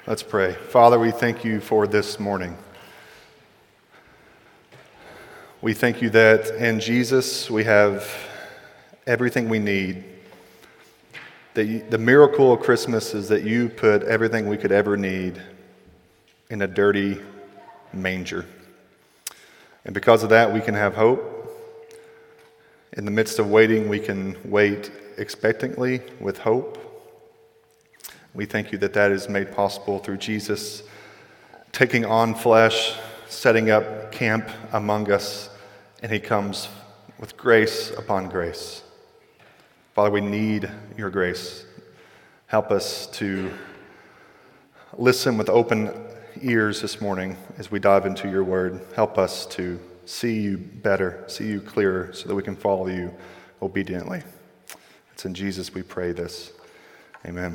Let's pray. Father, we thank you for this morning. We thank you that in Jesus we have everything we need. The miracle of Christmas is that you put everything we could ever need in a dirty manger. And because of that, we can have hope. In the midst of waiting, we can wait expectantly with hope. We thank you that that is made possible through Jesus taking on flesh, setting up camp among us, and he comes with grace upon grace. Father, we need your grace. Help us to listen with open ears this morning as we dive into your word. Help us to see you better, see you clearer, so that we can follow you obediently. It's in Jesus we pray this. Amen.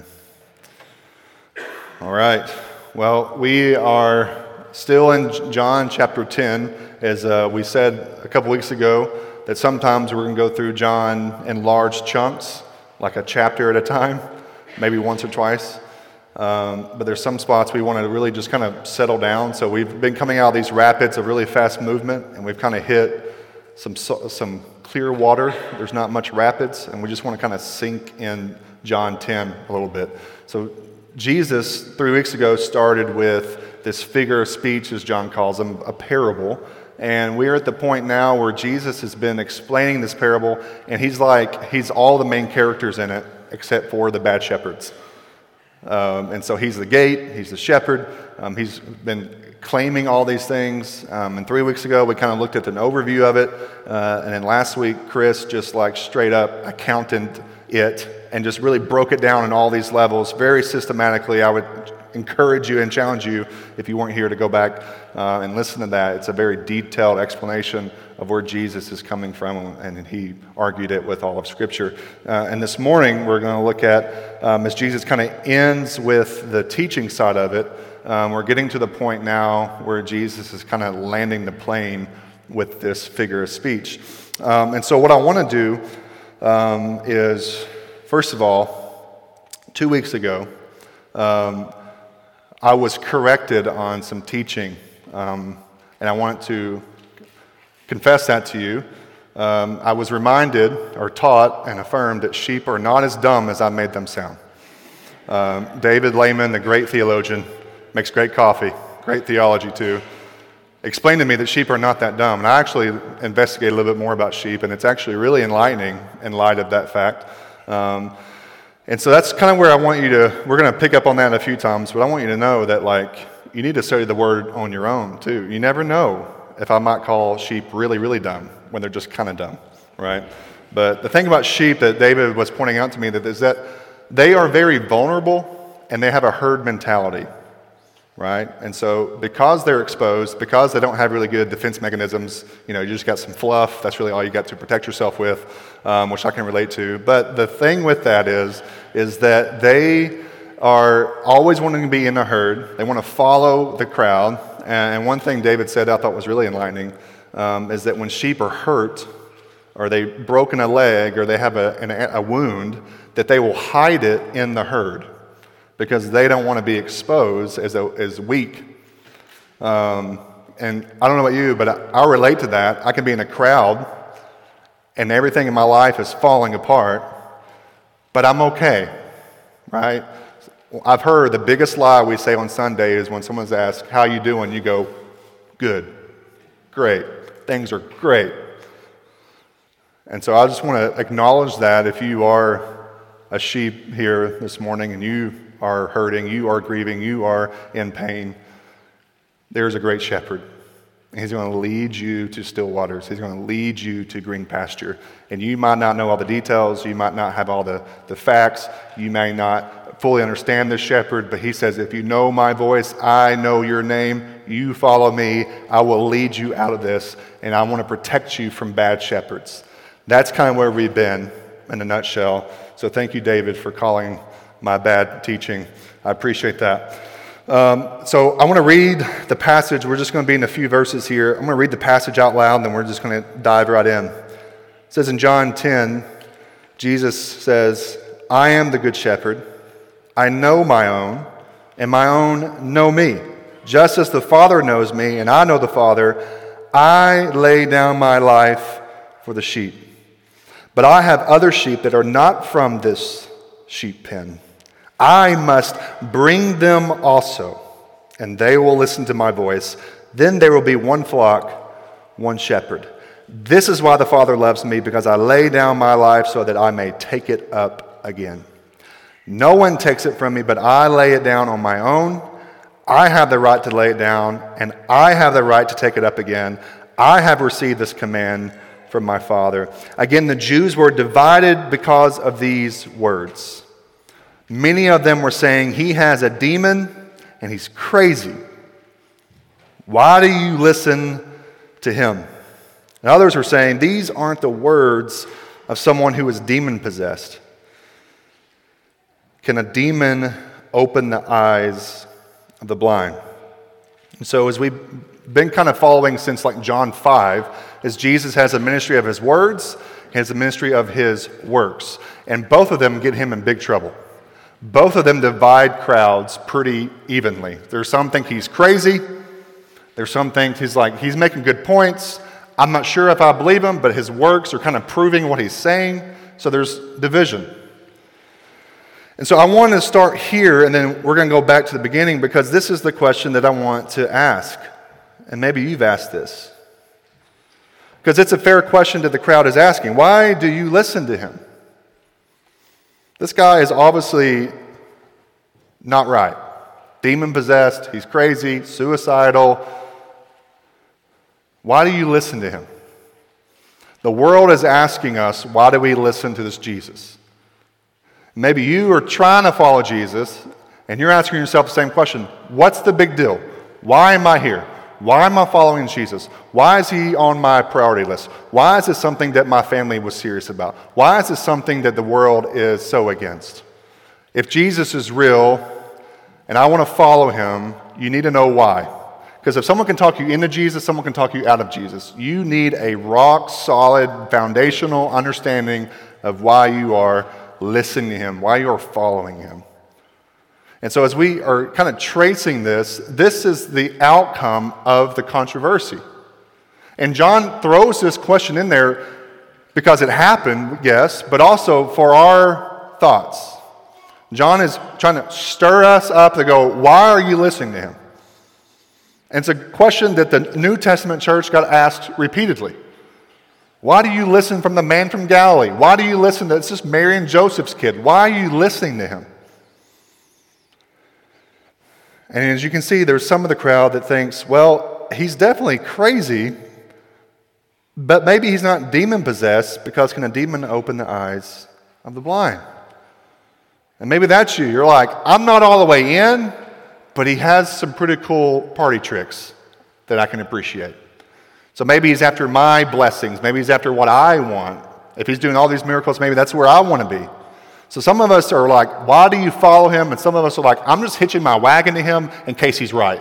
All right. Well, we are still in John chapter 10. As we said a couple weeks ago, that sometimes we're going to go through John in large chunks, like a chapter at a time, maybe once or twice. But there's some spots we want to really just kind of settle down. So we've been coming out of these rapids of really fast movement, and we've kind of hit some clear water. There's not much rapids, and we just want to kind of sink in John 10 a little bit. So Jesus, 3 weeks ago, started with this figure of speech, as John calls them, a parable. And we're at the point now where Jesus has been explaining this parable, and he's all the main characters in it, except for the bad shepherds. And so he's the gate, he's the shepherd, he's been claiming all these things. And 3 weeks ago, we kind of looked at an overview of it. And then last week, Chris just straight up accounted it and just really broke it down in all these levels very systematically. I would encourage you and challenge you, if you weren't here, to go back and listen to that. It's a very detailed explanation of where Jesus is coming from, and he argued it with all of Scripture. And this morning, we're going to look at, as Jesus kind of ends with the teaching side of it, we're getting to the point now where Jesus is kind of landing the plane with this figure of speech. And so what I want to do is, first of all, 2 weeks ago, I was corrected on some teaching, and I wanted to confess that to you. I was reminded or taught and affirmed that sheep are not as dumb as I made them sound. David Lehman, the great theologian, makes great coffee, great theology too, explained to me that sheep are not that dumb. And I actually investigated a little bit more about sheep, and it's actually really enlightening in light of that fact. And so that's kind of where I want you to, we're going to pick up on that a few times, but I want you to know that you need to study the word on your own too. You never know if I might call sheep really, really dumb when they're just kind of dumb, right? But the thing about sheep that David was pointing out to me is that they are very vulnerable and they have a herd mentality, right? And so because they're exposed, because they don't have really good defense mechanisms, you just got some fluff, that's really all you got to protect yourself with, which I can relate to. But the thing with that is that they are always wanting to be in the herd. They want to follow the crowd. And one thing David said I thought was really enlightening is that when sheep are hurt, or they've broken a leg, or they have a wound, that they will hide it in the herd, because they don't want to be exposed as weak. And I don't know about you, but I'll relate to that. I can be in a crowd, and everything in my life is falling apart, but I'm okay, right? I've heard the biggest lie we say on Sunday is when someone's asked, "How you doing?" You go, "Good, great, things are great." And so I just want to acknowledge that if you are a sheep here this morning and you are hurting, you are grieving, you are in pain, there's a great shepherd. And he's going to lead you to still waters. He's going to lead you to green pasture. And you might not know all the details. You might not have all the facts. You may not fully understand this shepherd, but he says, if you know my voice, I know your name, you follow me, I will lead you out of this, and I want to protect you from bad shepherds. That's kind of where we've been in a nutshell. So thank you, David, for calling my bad teaching. I appreciate that. So I want to read the passage. We're just going to be in a few verses here. I'm going to read the passage out loud, and then we're just going to dive right in. It says in John 10, Jesus says, I am the good shepherd. I know my own, and my own know me. Just as the Father knows me, and I know the Father, I lay down my life for the sheep. But I have other sheep that are not from this sheep pen. I must bring them also, and they will listen to my voice. Then there will be one flock, one shepherd. This is why the Father loves me, because I lay down my life so that I may take it up again. No one takes it from me, but I lay it down on my own. I have the right to lay it down, and I have the right to take it up again. I have received this command from my Father. Again, the Jews were divided because of these words. Many of them were saying, he has a demon and he's crazy. Why do you listen to him? And others were saying, these aren't the words of someone who is demon-possessed. Can a demon open the eyes of the blind? And so as we've been kind of following since like John 5, as Jesus has a ministry of his words, he has a ministry of his works. And both of them get him in big trouble. Both of them divide crowds pretty evenly. There's some think he's crazy. There's some think he's making good points. I'm not sure if I believe him, but his works are kind of proving what he's saying. So there's division. And so I want to start here, and then we're going to go back to the beginning, because this is the question that I want to ask. And maybe you've asked this. Because it's a fair question that the crowd is asking. Why do you listen to him? This guy is obviously not right. Demon-possessed, he's crazy, suicidal. Why do you listen to him? The world is asking us, why do we listen to this Jesus? Maybe you are trying to follow Jesus, and you're asking yourself the same question. What's the big deal? Why am I here? Why am I following Jesus? Why is he on my priority list? Why is this something that my family was serious about? Why is this something that the world is so against? If Jesus is real, and I want to follow him, you need to know why. Because if someone can talk you into Jesus, someone can talk you out of Jesus. You need a rock-solid, foundational understanding of why you are listening to him, why you are following him. And so as we are kind of tracing this is the outcome of the controversy. And John throws this question in there because it happened, yes, but also for our thoughts. John is trying to stir us up to go, why are you listening to him? And it's a question that the New Testament church got asked repeatedly. Why do you listen from the man from Galilee? Why do you listen to, it's just Mary and Joseph's kid. Why are you listening to him? And as you can see, there's some of the crowd that thinks, well, he's definitely crazy, but maybe he's not demon-possessed, because can a demon open the eyes of the blind? And maybe that's you. You're like, I'm not all the way in, but he has some pretty cool party tricks that I can appreciate. So maybe he's after my blessings. Maybe he's after what I want. If he's doing all these miracles, maybe that's where I want to be. So some of us are like, why do you follow him? And some of us are like, I'm just hitching my wagon to him in case he's right.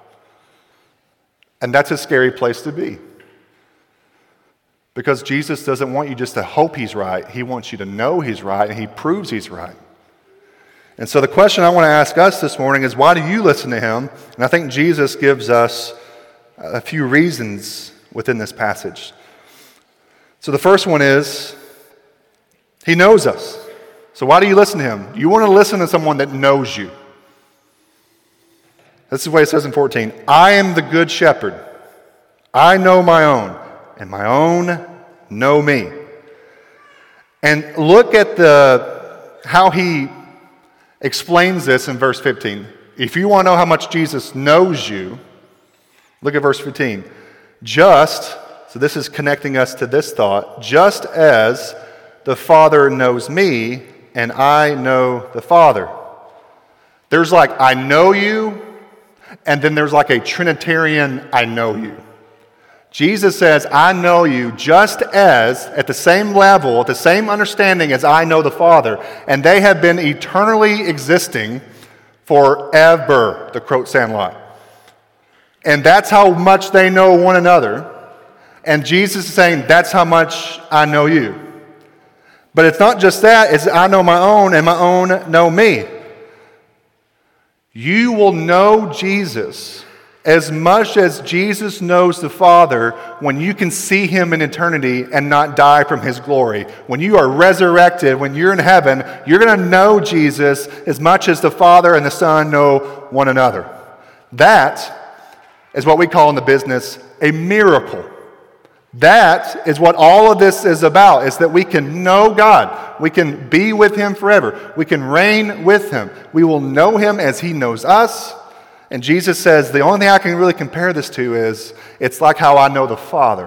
And that's a scary place to be. Because Jesus doesn't want you just to hope he's right. He wants you to know he's right, and he proves he's right. And so the question I want to ask us this morning is, why do you listen to him? And I think Jesus gives us a few reasons within this passage. So the first one is, he knows us. So why do you listen to him? You want to listen to someone that knows you. This is what it says in 14. I am the good shepherd. I know my own, and my own know me. And look at how he explains this in verse 15. If you want to know how much Jesus knows you, look at verse 15. So this is connecting us to this thought, just as the Father knows me, and I know the Father. There's like, I know you, and then there's like a Trinitarian, I know you. Jesus says, I know you just as, at the same level, at the same understanding as I know the Father, and they have been eternally existing forever, to quote Sandlot. And that's how much they know one another. And Jesus is saying, that's how much I know you. But it's not just that, it's I know my own, and my own know me. You will know Jesus as much as Jesus knows the Father when you can see him in eternity and not die from his glory. When you are resurrected, when you're in heaven, you're going to know Jesus as much as the Father and the Son know one another. That is what we call in the business a miracle. That is what all of this is about, is that we can know God. We can be with him forever. We can reign with him. We will know him as he knows us. And Jesus says, the only thing I can really compare this to is, it's like how I know the Father.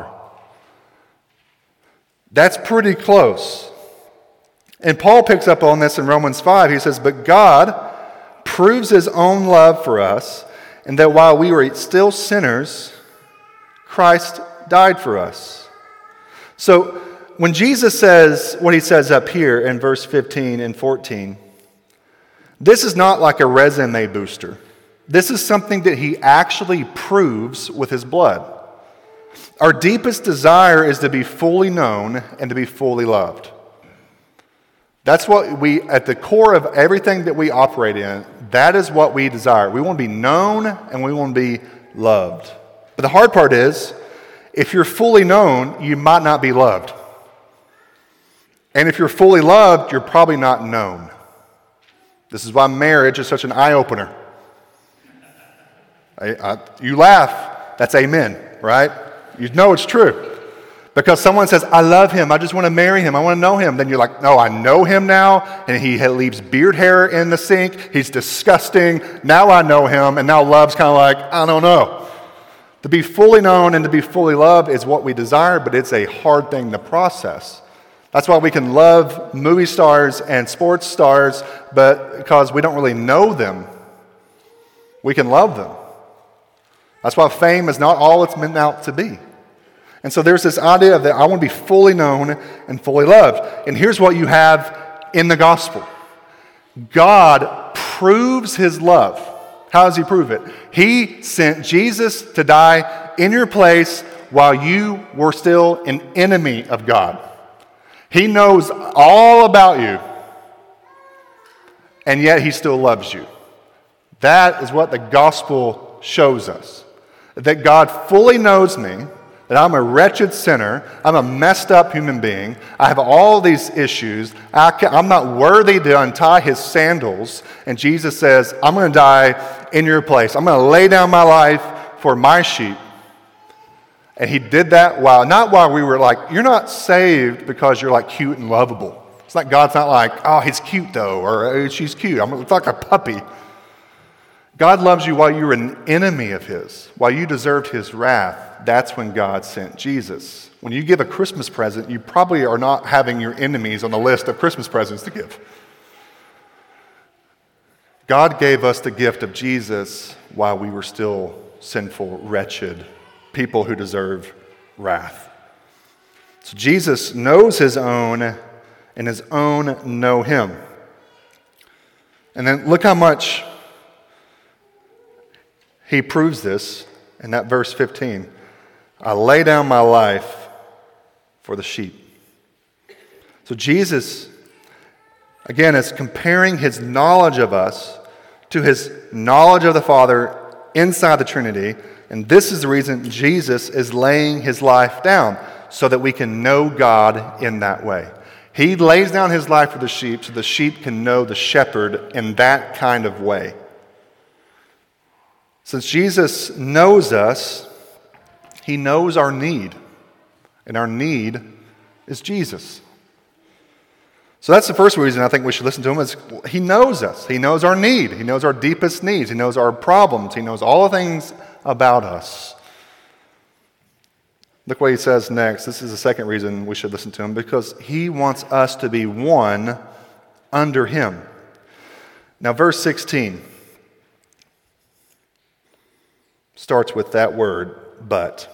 That's pretty close. And Paul picks up on this in Romans 5. He says, but God proves his own love for us, and that while we were still sinners, Christ died for us. So when Jesus says what he says up here in verse 15 and 14, this is not like a resume booster. This is something that he actually proves with his blood. Our deepest desire is to be fully known and to be fully loved. That's what we, at the core of everything that we operate in, that is what we desire. We want to be known and we want to be loved. But the hard part is, if you're fully known, you might not be loved. And if you're fully loved, you're probably not known. This is why marriage is such an eye-opener. You laugh, that's amen, right? You know it's true. Because someone says, I love him, I just want to marry him, I want to know him. Then you're like, no, I know him now, and he leaves beard hair in the sink, he's disgusting, now I know him, and now love's kind of like, I don't know. To be fully known and to be fully loved is what we desire, but it's a hard thing to process. That's why we can love movie stars and sports stars, but because we don't really know them, we can love them. That's why fame is not all it's meant out to be. And so there's this idea of that I want to be fully known and fully loved. And here's what you have in the gospel. God proves his love. How does he prove it? He sent Jesus to die in your place while you were still an enemy of God. He knows all about you, and yet he still loves you. That is what the gospel shows us. That God fully knows me, that I'm a wretched sinner, I'm a messed up human being, I have all these issues, I'm not worthy to untie his sandals, and Jesus says, I'm going to die in your place. I'm going to lay down my life for my sheep. And he did that not while we were like, you're not saved because you're like cute and lovable. It's like God's not like, oh, he's cute though, or she's cute. It's like a puppy. God loves you while you were an enemy of his, while you deserved his wrath. That's when God sent Jesus. When you give a Christmas present, you probably are not having your enemies on the list of Christmas presents to give. God gave us the gift of Jesus while we were still sinful, wretched people who deserve wrath. So Jesus knows his own, and his own know him. And then look how much he proves this in that verse 15. I lay down my life for the sheep. So Jesus, again, is comparing his knowledge of us to his knowledge of the Father inside the Trinity. And this is the reason Jesus is laying his life down, so that we can know God in that way. He lays down his life for the sheep so the sheep can know the shepherd in that kind of way. Since Jesus knows us, he knows our need, and our need is Jesus. So that's the first reason I think we should listen to him, is he knows us. He knows our need. He knows our deepest needs. He knows our problems. He knows all the things about us. Look what he says next. This is the second reason we should listen to him, because he wants us to be one under him. Now, verse 16 starts with that word, but.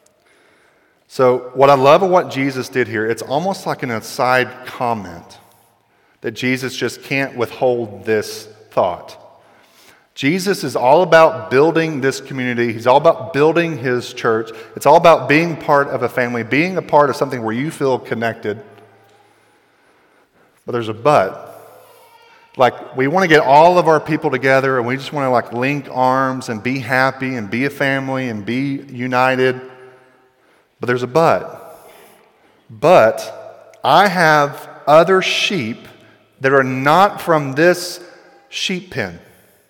So what I love of what Jesus did here, it's almost like an aside comment that Jesus just can't withhold this thought. Jesus is all about building this community. He's all about building his church. It's all about being part of a family, being a part of something where you feel connected. But there's a but. Like, we want to get all of our people together and we just want to like link arms and be happy and be a family and be united. But there's a but. But I have other sheep that are not from this sheep pen.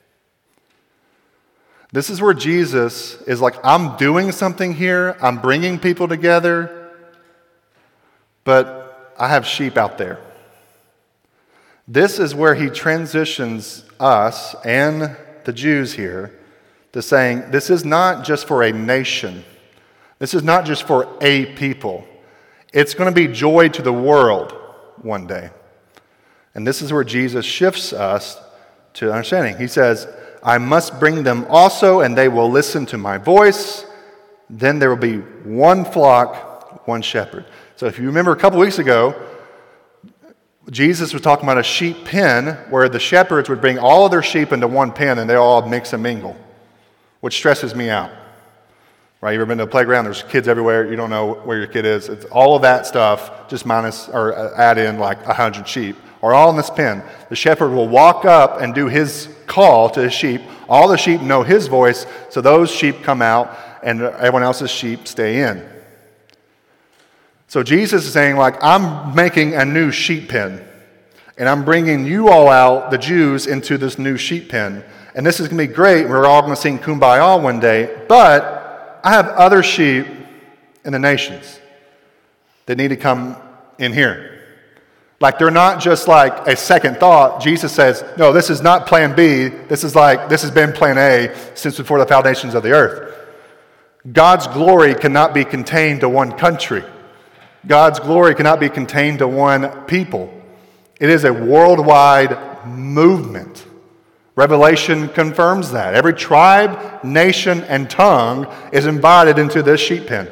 This is where Jesus is like, I'm doing something here. I'm bringing people together. But I have sheep out there. This is where he transitions us and the Jews here to saying, this is not just for a nation. This is not just for a people. It's going to be joy to the world one day. And this is where Jesus shifts us to understanding. He says, I must bring them also, and they will listen to my voice. Then there will be one flock, one shepherd. So if you remember a couple weeks ago, Jesus was talking about a sheep pen where the shepherds would bring all of their sheep into one pen and they all mix and mingle, which stresses me out. Right? You ever been to a playground? There's kids everywhere. You don't know where your kid is. It's all of that stuff, just minus or add in like 100 sheep, are all in this pen. The shepherd will walk up and do his call to his sheep. All the sheep know his voice, so those sheep come out and everyone else's sheep stay in. So Jesus is saying, like, I'm making a new sheep pen, and I'm bringing you all out, the Jews, into this new sheep pen. And this is going to be great. We're all going to sing Kumbaya one day, but I have other sheep in the nations that need to come in here. Like, they're not just like a second thought. Jesus says, no, this is not plan B. This has been plan A since before the foundations of the earth. God's glory cannot be contained to one country. God's glory cannot be contained to one people. It is a worldwide movement. Revelation confirms that. Every tribe, nation, and tongue is invited into this sheep pen.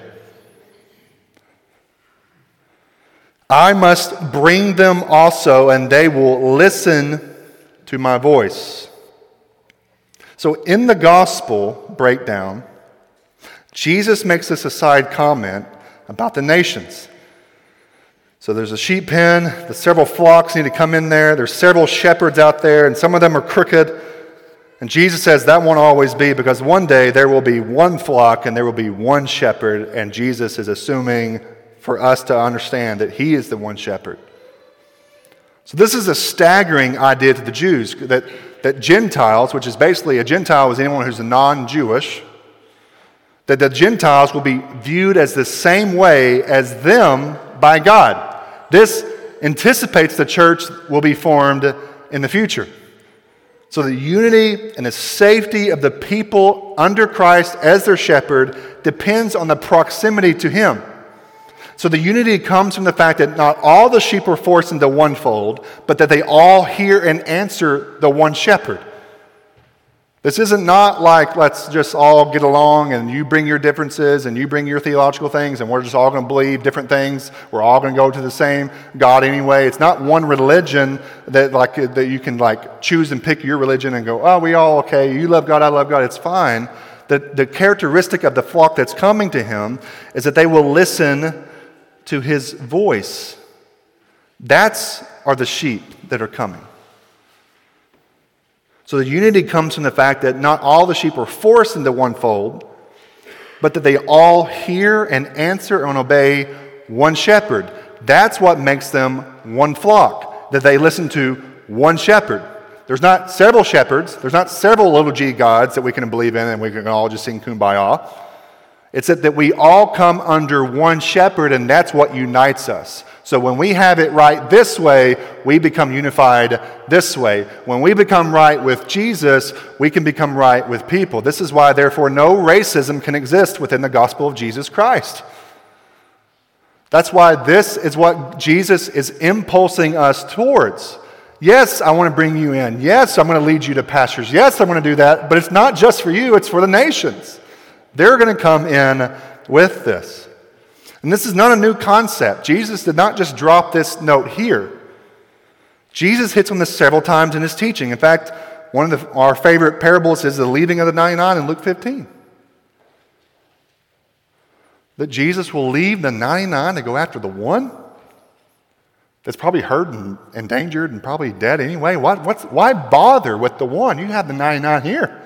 I must bring them also, and they will listen to my voice. So in the gospel breakdown, Jesus makes this aside comment about the nations. So there's a sheep pen, the several flocks need to come in there, there's several shepherds out there, and some of them are crooked. And Jesus says that won't always be, because one day there will be one flock and there will be one shepherd, and Jesus is assuming for us to understand that he is the one shepherd. So this is a staggering idea to the Jews, that Gentiles, which is basically a Gentile is anyone who's non-Jewish, that the Gentiles will be viewed as the same way as them by God. This anticipates the church will be formed in the future. So the unity and the safety of the people under Christ as their shepherd depends on the proximity to him. So the unity comes from the fact that not all the sheep are forced into one fold, but that they all hear and answer the one shepherd. This isn't not like, let's just all get along and you bring your differences and you bring your theological things and we're just all going to believe different things. We're all going to go to the same God anyway. It's not one religion that you can like choose and pick your religion and go, oh, we all okay. You love God, I love God. It's fine. The characteristic of the flock that's coming to him is that they will listen to his voice. That's are the sheep that are coming. So the unity comes from the fact that not all the sheep are forced into one fold, but that they all hear and answer and obey one shepherd. That's what makes them one flock, that they listen to one shepherd. There's not several shepherds. There's not several little g gods that we can believe in and we can all just sing Kumbaya. It's that we all come under one shepherd, and that's what unites us. So when we have it right this way, we become unified this way. When we become right with Jesus, we can become right with people. This is why, therefore, no racism can exist within the gospel of Jesus Christ. That's why this is what Jesus is impulsing us towards. Yes, I want to bring you in. Yes, I'm going to lead you to pastures. Yes, I'm going to do that. But it's not just for you, it's for the nations. They're going to come in with this. And this is not a new concept. Jesus did not just drop this note here. Jesus hits on this several times in his teaching. In fact, one of our favorite parables is the leaving of the 99 in Luke 15. That Jesus will leave the 99 to go after the one? that's probably hurt and endangered and probably dead anyway. Why bother with the one? You have the 99 here.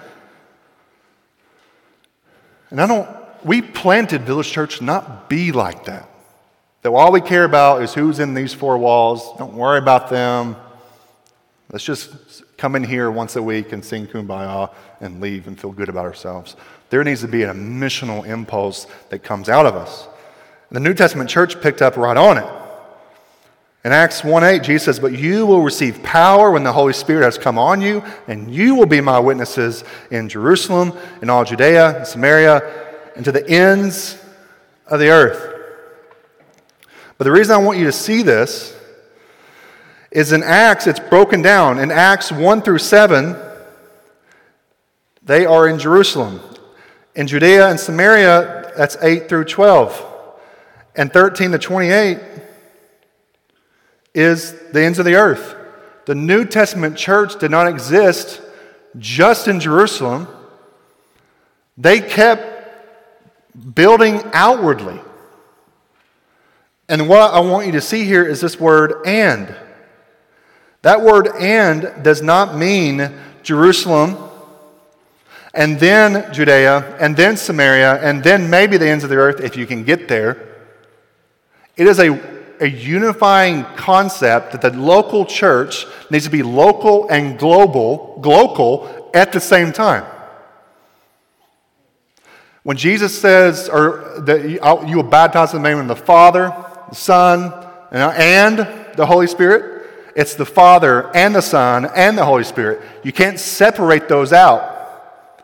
And we planted Village Church to not be like that. That all we care about is who's in these four walls. Don't worry about them. Let's just come in here once a week and sing Kumbaya and leave and feel good about ourselves. There needs to be a missional impulse that comes out of us. The New Testament church picked up right on it. In Acts 1:8, Jesus says, "But you will receive power when the Holy Spirit has come on you, and you will be my witnesses in Jerusalem, in all Judea, and Samaria, and to the ends of the earth." But the reason I want you to see this is in Acts, it's broken down. In Acts 1 through 7, they are in Jerusalem. In Judea and Samaria, that's 8 through 12. And 13 to 28 is the ends of the earth. The New Testament church did not exist just in Jerusalem. They kept building outwardly. And what I want you to see here is this word "and." That word "and" does not mean Jerusalem, and then Judea, and then Samaria, and then maybe the ends of the earth if you can get there. It is a unifying concept that the local church needs to be local and global at the same time. When Jesus says, you will baptize in the name of the Father, the Son, and the Holy Spirit, it's the Father and the Son and the Holy Spirit. You can't separate those out.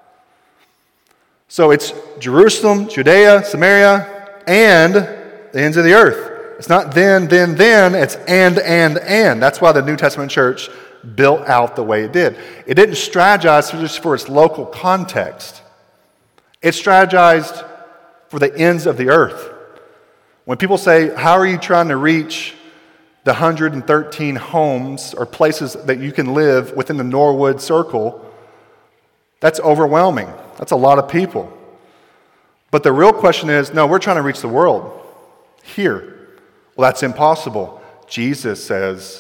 So it's Jerusalem, Judea, Samaria, and the ends of the earth. It's not then, it's and. That's why the New Testament church built out the way it did. It didn't strategize just for its local context. It strategized for the ends of the earth. When people say, how are you trying to reach the 113 homes or places that you can live within the Norwood Circle, that's overwhelming. That's a lot of people. But the real question is, no, we're trying to reach the world here. Well, that's impossible. Jesus says,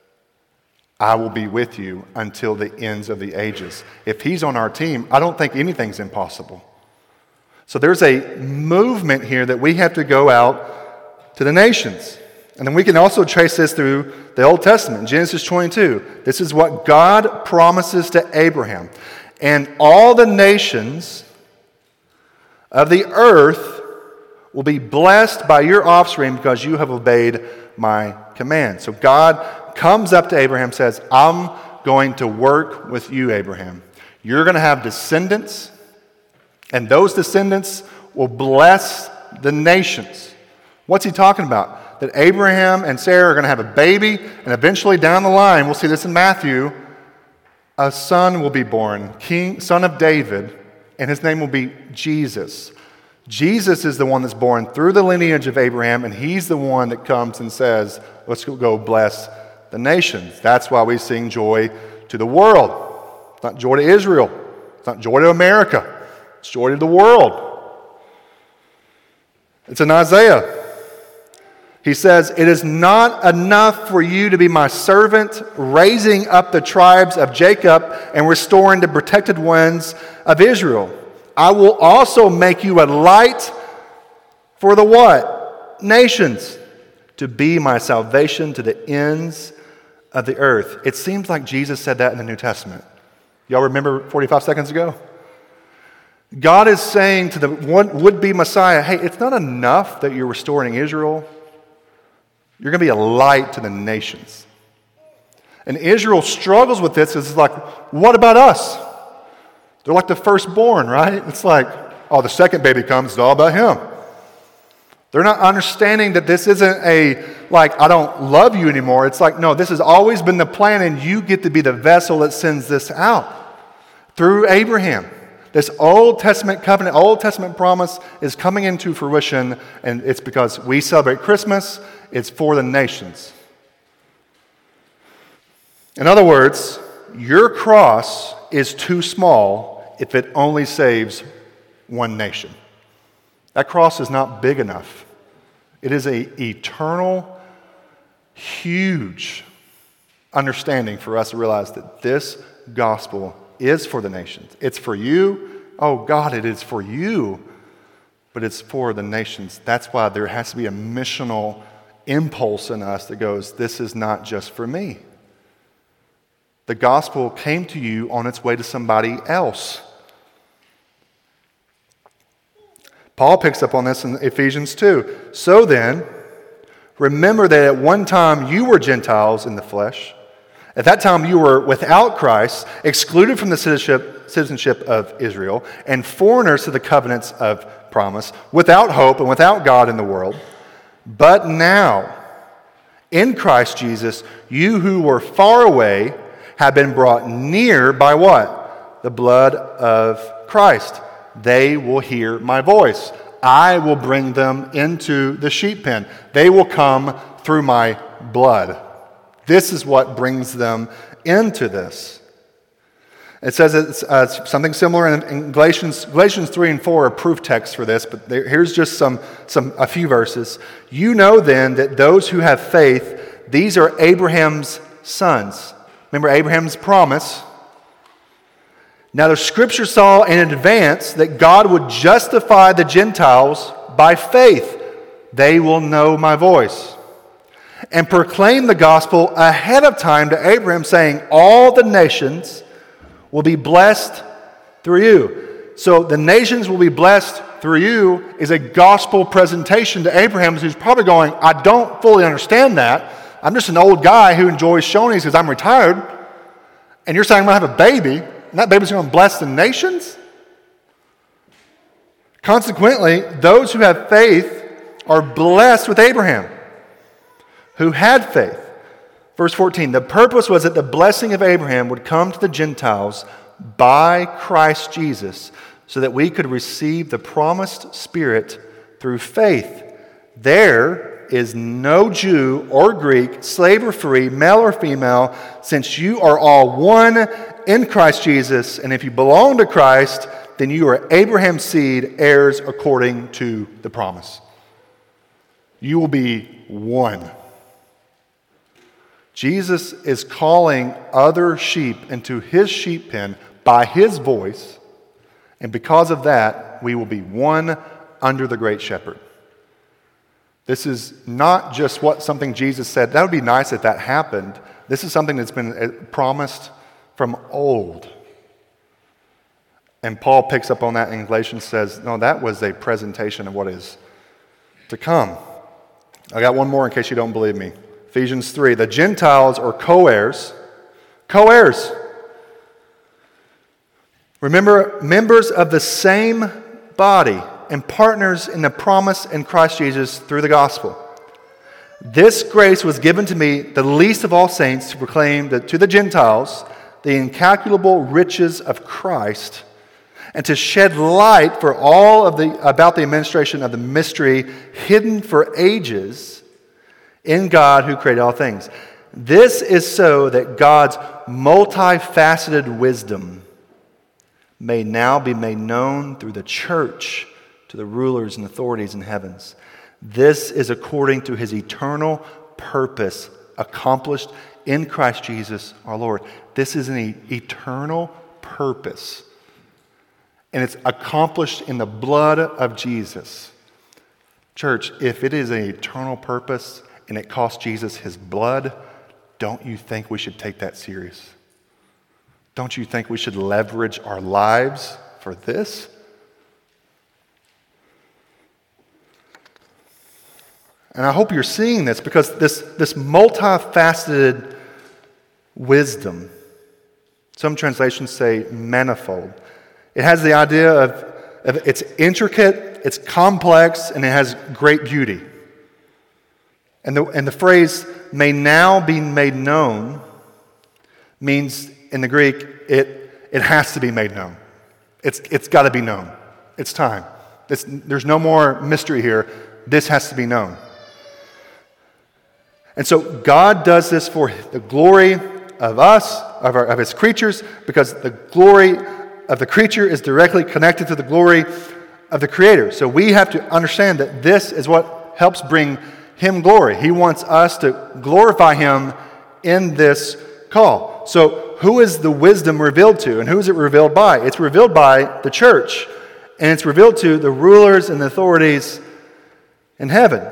I will be with you until the ends of the ages. If he's on our team, I don't think anything's impossible. So there's a movement here that we have to go out to the nations. And then we can also trace this through the Old Testament. Genesis 22. This is what God promises to Abraham. And all the nations of the earth will be blessed by your offspring because you have obeyed my command. So God comes up to Abraham and says, I'm going to work with you, Abraham. You're going to have descendants, and those descendants will bless the nations. What's he talking about? That Abraham and Sarah are going to have a baby, and eventually down the line, we'll see this in Matthew, a son will be born, son of David, and his name will be Jesus. Jesus is the one that's born through the lineage of Abraham, and he's the one that comes and says, let's go bless the nations. That's why we sing joy to the world. It's not joy to Israel. It's not joy to America. It's joy to the world. It's in Isaiah. He says, it is not enough for you to be my servant, raising up the tribes of Jacob and restoring the protected ones of Israel. I will also make you a light for the what? Nations, to be my salvation to the ends of the earth. It seems like Jesus said that in the New Testament. Y'all remember 45 seconds ago? God is saying to the would-be Messiah, hey, it's not enough that you're restoring Israel. You're going to be a light to the nations. And Israel struggles with this. It's like, what about us? They're like the firstborn, right? It's like, oh, the second baby comes, it's all about him. They're not understanding that this isn't I don't love you anymore. It's like, no, this has always been the plan, and you get to be the vessel that sends this out. Through Abraham. This Old Testament covenant, Old Testament promise is coming into fruition, and it's because we celebrate Christmas. It's for the nations. In other words, your cross is too small if it only saves one nation. That cross is not big enough. It is an eternal huge understanding for us to realize that this gospel is for the nations. It's for you. Oh God, it is for you, but it's for the nations. That's why there has to be a missional impulse in us that goes, this is not just for me. The gospel came to you on its way to somebody else. Paul picks up on this in Ephesians 2. So then, remember that at one time you were Gentiles in the flesh. At that time you were without Christ, excluded from the citizenship of Israel, and foreigners to the covenants of promise, without hope and without God in the world. But now, in Christ Jesus, you who were far away have been brought near by what? The blood of Christ. They will hear my voice. I will bring them into the sheep pen. They will come through my blood. This is what brings them into this. It says it's something similar in Galatians 3 and 4 are proof texts for this, but here's just a few verses. You know then that those who have faith, these are Abraham's sons. Remember Abraham's promise. Now the scripture saw in advance that God would justify the Gentiles by faith. They will know my voice. And proclaim the gospel ahead of time to Abraham, saying, all the nations will be blessed through you. So the nations will be blessed through you is a gospel presentation to Abraham, who's probably going, I don't fully understand that. I'm just an old guy who enjoys Shoney's because I'm retired. And you're saying I'm going to have a baby, and that baby's going to bless the nations? Consequently, those who have faith are blessed with Abraham, who had faith. Verse 14, the purpose was that the blessing of Abraham would come to the Gentiles by Christ Jesus, so that we could receive the promised Spirit through faith. There is no Jew or Greek, slave or free, male or female, since you are all one in Christ Jesus, and if you belong to Christ, then you are Abraham's seed, heirs according to the promise. You will be one. Jesus is calling other sheep into his sheep pen by his voice, and because of that, we will be one under the great shepherd. This is not just something Jesus said. That would be nice if that happened. This is something that's been promised from old. And Paul picks up on that in Galatians, says, no, that was a presentation of what is to come. I got one more in case you don't believe me. Ephesians 3, the Gentiles are co-heirs. Co-heirs. Remember, members of the same body and partners in the promise in Christ Jesus through the gospel. This grace was given to me, the least of all saints, to proclaim to the Gentiles the incalculable riches of Christ, and to shed light for all about the administration of the mystery hidden for ages in God who created all things. This is so that God's multifaceted wisdom may now be made known through the church to the rulers and authorities in heavens. This is according to his eternal purpose accomplished in Christ Jesus our Lord. This is an eternal purpose. And it's accomplished in the blood of Jesus. Church, if it is an eternal purpose and it cost Jesus his blood, don't you think we should take that serious? Don't you think we should leverage our lives for this? And I hope you're seeing this, because this multifaceted wisdom, some translations say manifold. It has the idea of it's intricate, it's complex, and it has great beauty. And the phrase may now be made known means in the Greek it has to be made known. It's got to be known. It's time. There's no more mystery here. This has to be known. And so God does this for the glory of us, of his creatures, because the glory of the creature is directly connected to the glory of the Creator. So we have to understand that this is what helps bring him glory. He wants us to glorify him in this call. So who is the wisdom revealed to, and who is it revealed by? It's revealed by the church, and it's revealed to the rulers and the authorities in heaven.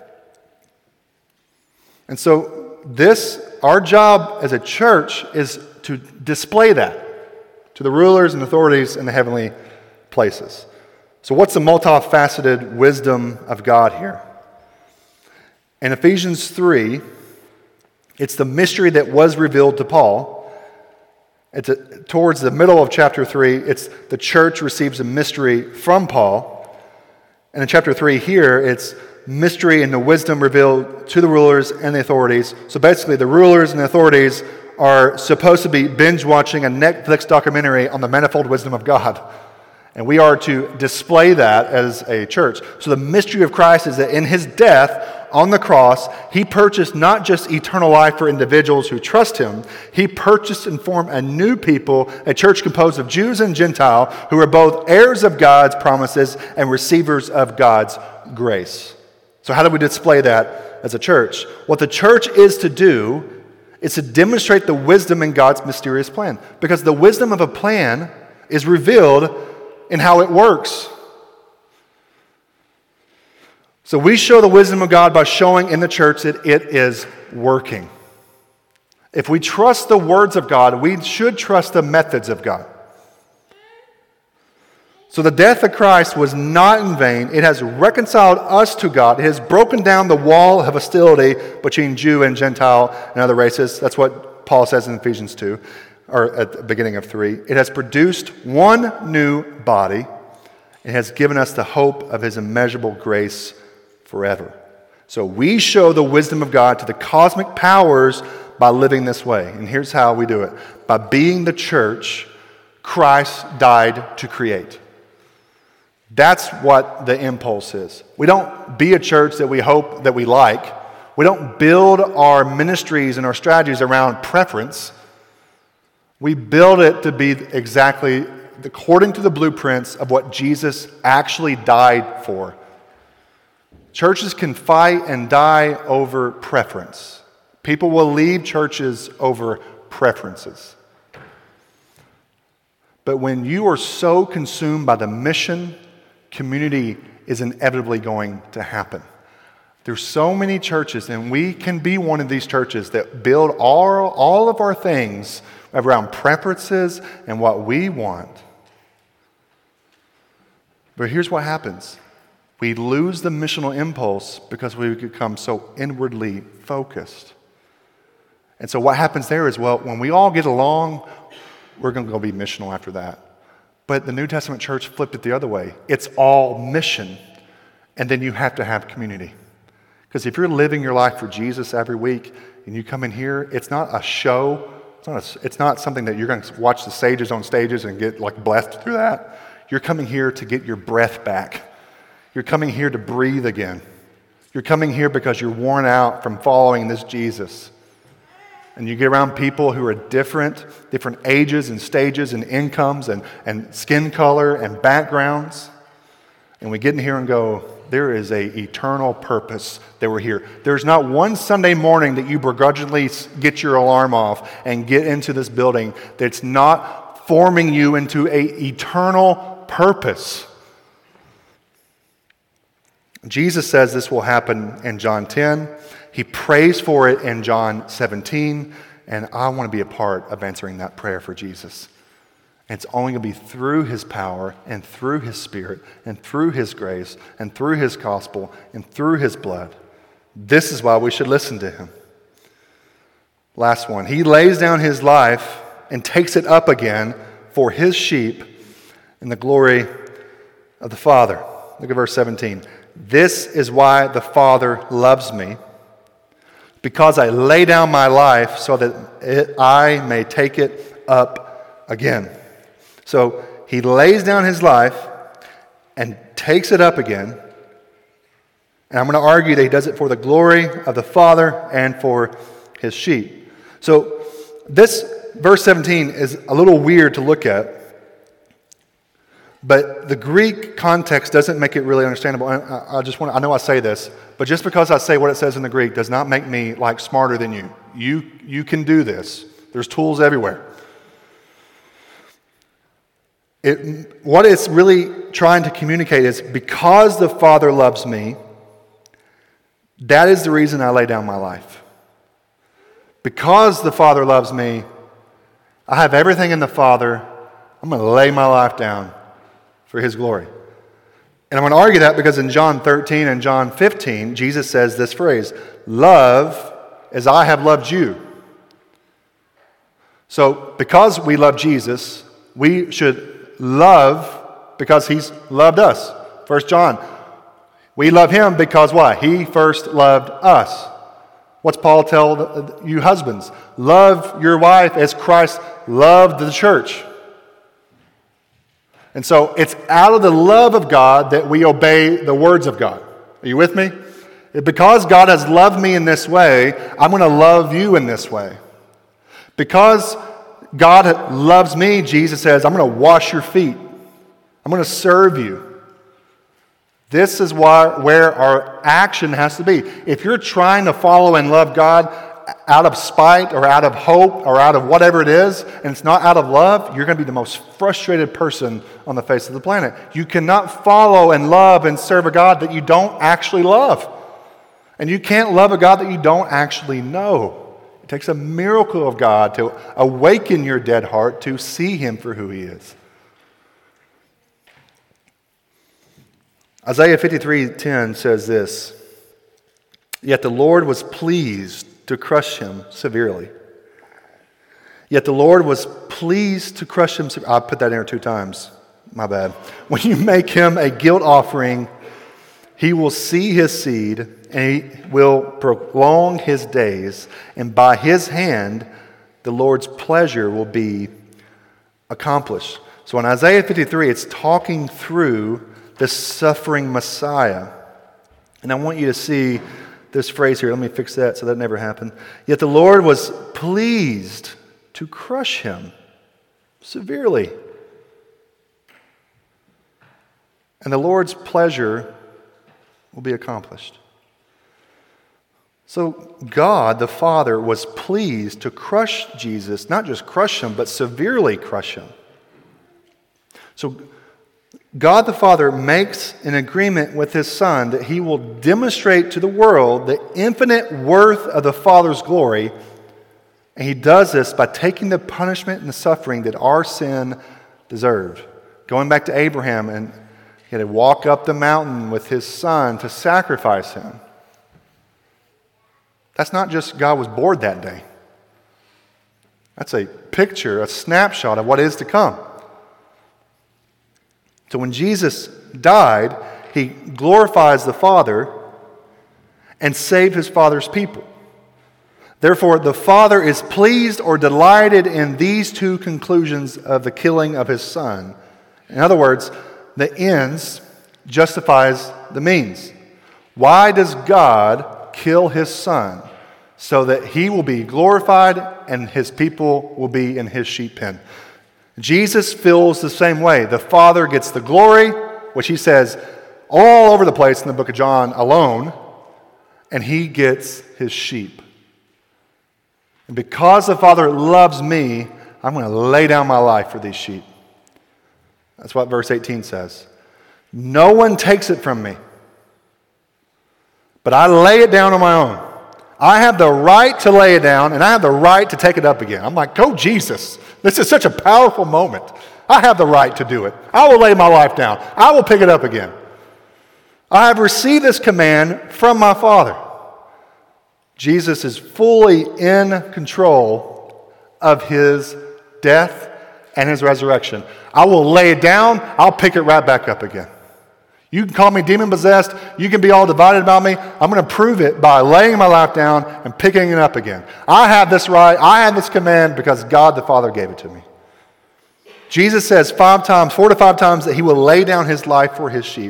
And so our job as a church is to display that to the rulers and authorities in the heavenly places. So what's the multifaceted wisdom of God here? In Ephesians 3, it's the mystery that was revealed to Paul. Towards the middle of chapter 3, it's the church receives a mystery from Paul. And in chapter 3 here, it's mystery and the wisdom revealed to the rulers and the authorities. So basically, the rulers and the authorities are supposed to be binge-watching a Netflix documentary on the manifold wisdom of God. And we are to display that as a church. So the mystery of Christ is that in his death on the cross, he purchased not just eternal life for individuals who trust him, he purchased and formed a new people, a church composed of Jews and Gentile, who are both heirs of God's promises and receivers of God's grace. So how do we display that as a church? What the church is to do is to demonstrate the wisdom in God's mysterious plan. Because the wisdom of a plan is revealed in how it works. So we show the wisdom of God by showing in the church that it is working. If we trust the words of God, we should trust the methods of God. So the death of Christ was not in vain. It has reconciled us to God. It has broken down the wall of hostility between Jew and Gentile and other races. That's what Paul says in Ephesians 2. Or at the beginning of 3, it has produced one new body. It has given us the hope of his immeasurable grace forever. So we show the wisdom of God to the cosmic powers by living this way. And here's how we do it. By being the church Christ died to create. That's what the impulse is. We don't be a church that we hope that we like. We don't build our ministries and our strategies around preference. We build it to be exactly according to the blueprints of what Jesus actually died for. Churches can fight and die over preference. People will leave churches over preferences. But when you are so consumed by the mission, community is inevitably going to happen. There's so many churches, and we can be one of these churches that build all of our things around preferences and what we want. But here's what happens. We lose the missional impulse because we become so inwardly focused. And so what happens there is, well, when we all get along, we're going to go be missional after that. But the New Testament church flipped it the other way. It's all mission, and then you have to have community. Because if you're living your life for Jesus every week and you come in here, it's not a show. It's not something that you're going to watch the sages on stages and get like blessed through that. You're coming here to get your breath back. You're coming here to breathe again. You're coming here because you're worn out from following this Jesus. And you get around people who are different ages and stages and incomes and skin color and backgrounds. And we get in here and go, there is an eternal purpose that we're here. There's not one Sunday morning that you begrudgingly get your alarm off and get into this building that's not forming you into an eternal purpose. Jesus says this will happen in John 10. He prays for it in John 17. And I want to be a part of answering that prayer for Jesus. And it's only going to be through his power and through his Spirit and through his grace and through his gospel and through his blood. This is why we should listen to him. Last one. He lays down his life and takes it up again for his sheep in the glory of the Father. Look at verse 17. This is why the Father loves me, because I lay down my life so that I may take it up again. So he lays down his life and takes it up again. And I'm going to argue that he does it for the glory of the Father and for his sheep. So this verse 17 is a little weird to look at. But the Greek context doesn't make it really understandable. I know I say this, but just because I say what it says in the Greek does not make me like smarter than you. You can do this. There's tools everywhere. What it's really trying to communicate is because the Father loves me, that is the reason I lay down my life. Because the Father loves me, I have everything in the Father. I'm going to lay my life down for His glory. And I'm going to argue that because in John 13 and John 15, Jesus says this phrase, love as I have loved you. So because we love Jesus, we should love because He's loved us. 1 John, we love Him because why? He first loved us. What's Paul tell you husbands? Love your wife as Christ loved the church. And so it's out of the love of God that we obey the words of God. Are you with me? Because God has loved me in this way, I'm going to love you in this way. Because God loves me, Jesus says, I'm going to wash your feet. I'm going to serve you. This is where our action has to be. If you're trying to follow and love God out of spite or out of hope or out of whatever it is, and it's not out of love, you're going to be the most frustrated person on the face of the planet. You cannot follow and love and serve a God that you don't actually love. And you can't love a God that you don't actually know. It takes a miracle of God to awaken your dead heart to see Him for who He is. Isaiah 53:10 says this, "Yet the Lord was pleased to crush him severely." Yet the Lord was pleased to crush him severely. I put that in there 2 times. My bad. When you make him a guilt offering, he will see his seed, and he will prolong his days, and by his hand the Lord's pleasure will be accomplished. So in Isaiah 53, it's talking through the suffering Messiah. And I want you to see this phrase here. Let me fix that so that never happened. Yet the Lord was pleased to crush him severely. And the Lord's pleasure will be accomplished. So God, the Father, was pleased to crush Jesus, not just crush him, but severely crush him. So God the Father makes an agreement with his Son that he will demonstrate to the world the infinite worth of the Father's glory, and he does this by taking the punishment and the suffering that our sin deserved. Going back to Abraham, and he had to walk up the mountain with his son to sacrifice him. That's not just God was bored that day. That's a picture, a snapshot of what is to come. So when Jesus died, he glorifies the Father and saved his Father's people. Therefore, the Father is pleased or delighted in these 2 conclusions of the killing of his Son. In other words, the ends justifies the means. Why does God kill his Son? So that he will be glorified and his people will be in his sheep pen. Jesus feels the same way. The Father gets the glory, which he says all over the place in the book of John alone, and he gets his sheep. And because the Father loves me, I'm going to lay down my life for these sheep. That's what verse 18 says. No one takes it from me, but I lay it down on my own. I have the right to lay it down, and I have the right to take it up again. I'm like, go Jesus. This is such a powerful moment. I have the right to do it. I will lay my life down. I will pick it up again. I have received this command from my Father. Jesus is fully in control of his death and his resurrection. I will lay it down. I'll pick it right back up again. You can call me demon-possessed. You can be all divided about me. I'm going to prove it by laying my life down and picking it up again. I have this right. I have this command because God the Father gave it to me. Jesus says 4 to 5 times that he will lay down his life for his sheep.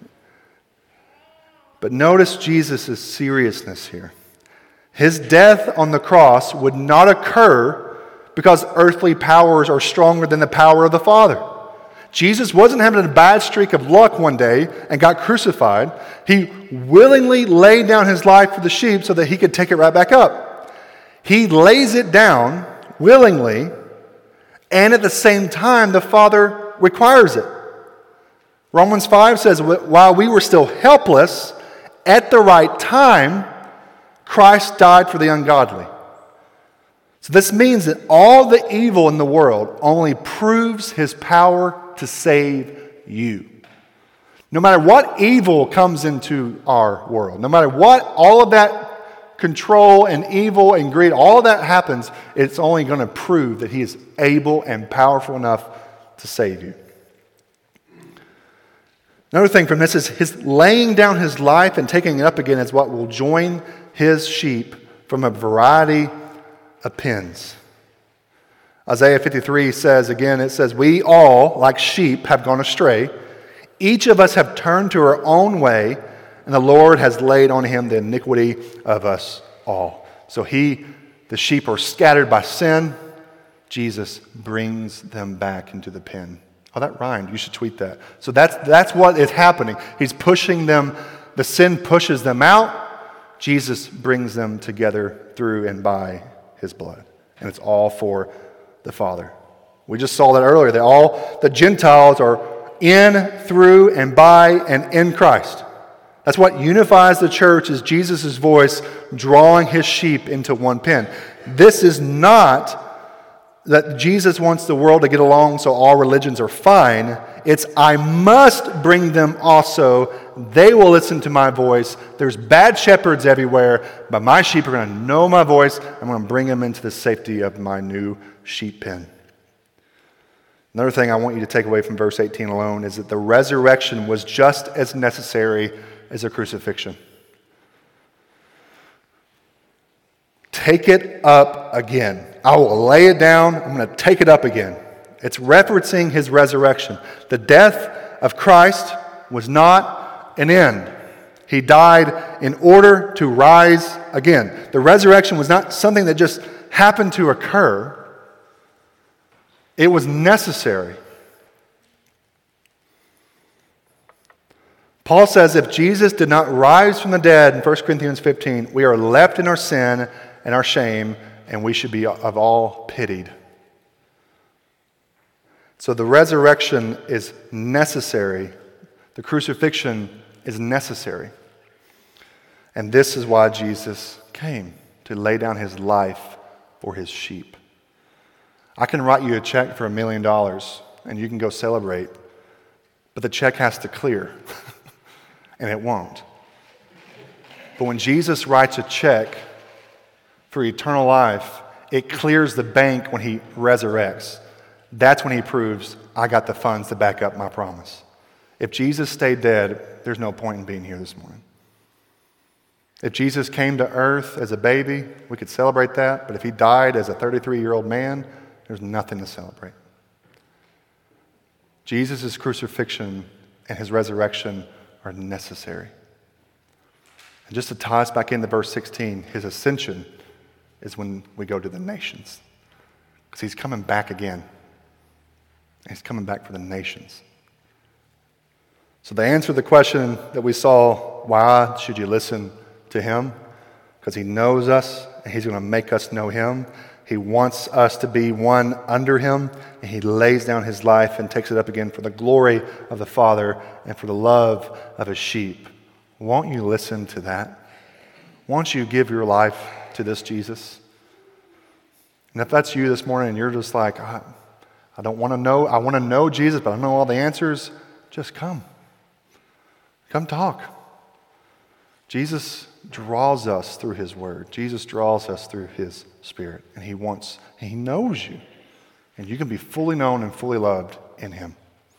But notice Jesus' seriousness here. His death on the cross would not occur because earthly powers are stronger than the power of the Father. Jesus wasn't having a bad streak of luck one day and got crucified. He willingly laid down his life for the sheep so that he could take it right back up. He lays it down willingly, and at the same time, the Father requires it. Romans 5 says, while we were still helpless, at the right time, Christ died for the ungodly. So this means that all the evil in the world only proves his power to save you. No matter what evil comes into our world, no matter what, all of that control and evil and greed, all of that happens, it's only going to prove that he is able and powerful enough to save you. Another thing from this is his laying down his life and taking it up again is what will join his sheep from a variety of pens. Isaiah 53 says, again, it says, we all, like sheep, have gone astray. Each of us have turned to our own way, and the Lord has laid on him the iniquity of us all. So the sheep are scattered by sin. Jesus brings them back into the pen. Oh, that rhymed. You should tweet that. So that's what is happening. He's pushing them. The sin pushes them out. Jesus brings them together through and by his blood. And it's all for the Father. We just saw that earlier, that all the Gentiles are in, through, and by, and in Christ. That's what unifies the church, is Jesus' voice drawing his sheep into one pen. This is not that Jesus wants the world to get along so all religions are fine. It's, I must bring them also. They will listen to my voice. There's bad shepherds everywhere, but my sheep are going to know my voice. I'm going to bring them into the safety of my new sheep pen. Another thing I want you to take away from verse 18 alone is that the resurrection was just as necessary as the crucifixion. Take it up again. I will lay it down. I'm going to take it up again. It's referencing his resurrection. The death of Christ was not an end. He died in order to rise again. The resurrection was not something that just happened to occur. It was necessary. Paul says if Jesus did not rise from the dead in 1 Corinthians 15, we are left in our sin and our shame, and we should be of all pitied. So the resurrection is necessary. The crucifixion is necessary. And this is why Jesus came, to lay down his life for his sheep. I can write you a check for $1 million, and you can go celebrate, but the check has to clear, and it won't. But when Jesus writes a check for eternal life, it clears the bank when he resurrects. That's when he proves, I got the funds to back up my promise. If Jesus stayed dead, there's no point in being here this morning. If Jesus came to earth as a baby, we could celebrate that. But if he died as a 33-year-old man, there's nothing to celebrate. Jesus' crucifixion and his resurrection are necessary. And just to tie us back into verse 16, his ascension is when we go to the nations. Because he's coming back again. He's coming back for the nations. So to answer the question that we saw, why should you listen to him? Because he knows us, and he's going to make us know him. He wants us to be one under him, and he lays down his life and takes it up again for the glory of the Father and for the love of his sheep. Won't you listen to that? Won't you give your life to this Jesus? And if that's you this morning and you're just like, I don't want to know, I want to know Jesus, but I don't know all the answers, just come. Come talk. Jesus draws us through his word. Jesus draws us through his Spirit. And he knows you. And you can be fully known and fully loved in him.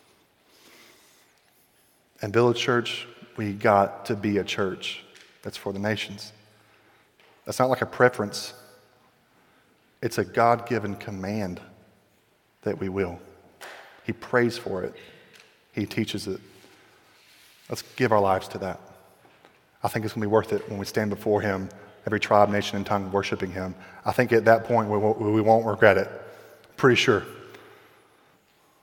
And Village Church, we got to be a church that's for the nations. That's not like a preference. It's a God-given command that we will. He prays for it. He teaches it. Let's give our lives to that. I think it's going to be worth it when we stand before him, every tribe, nation, and tongue worshiping him. I think at that point we won't regret it. Pretty sure.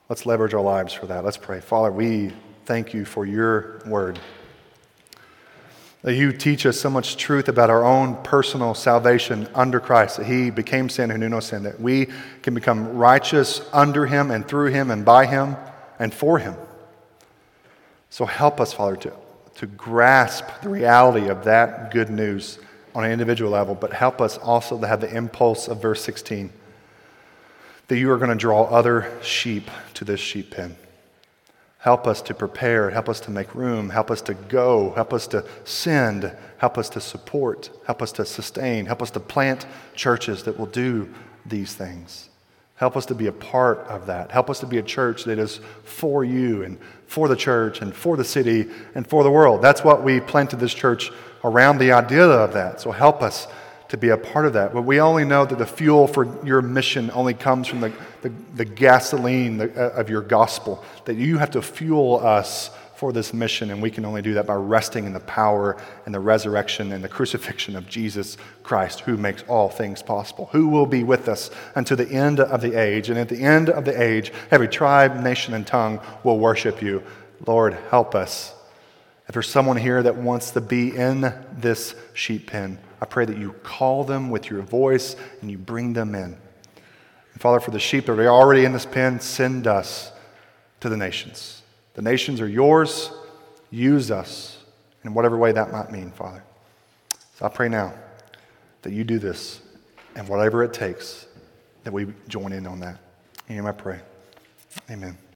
Let's leverage our lives for that. Let's pray. Father, we thank you for your word. That you teach us so much truth about our own personal salvation under Christ, that he became sin who knew no sin, that we can become righteous under him and through him and by him and for him. So help us, Father, to grasp the reality of that good news on an individual level, but help us also to have the impulse of verse 16, that you are going to draw other sheep to this sheep pen. Help us to prepare, help us to make room, help us to go, help us to send, help us to support, help us to sustain, help us to plant churches that will do these things. Help us to be a part of that. Help us to be a church that is for you and for the church and for the city and for the world. That's what we planted this church around, the idea of that. So help us to be a part of that. But we only know that the fuel for your mission only comes from the gasoline of your gospel, that you have to fuel us for this mission, and we can only do that by resting in the power and the resurrection and the crucifixion of Jesus Christ, who makes all things possible, who will be with us until the end of the age. And at the end of the age, every tribe, nation, and tongue will worship you. Lord, help us. If there's someone here that wants to be in this sheep pen, I pray that you call them with your voice and you bring them in. And Father, for the sheep that are already in this pen, send us to the nations. The nations are yours. Use us in whatever way that might mean, Father. So I pray now that you do this, and whatever it takes, that we join in on that. In your name I pray. Amen.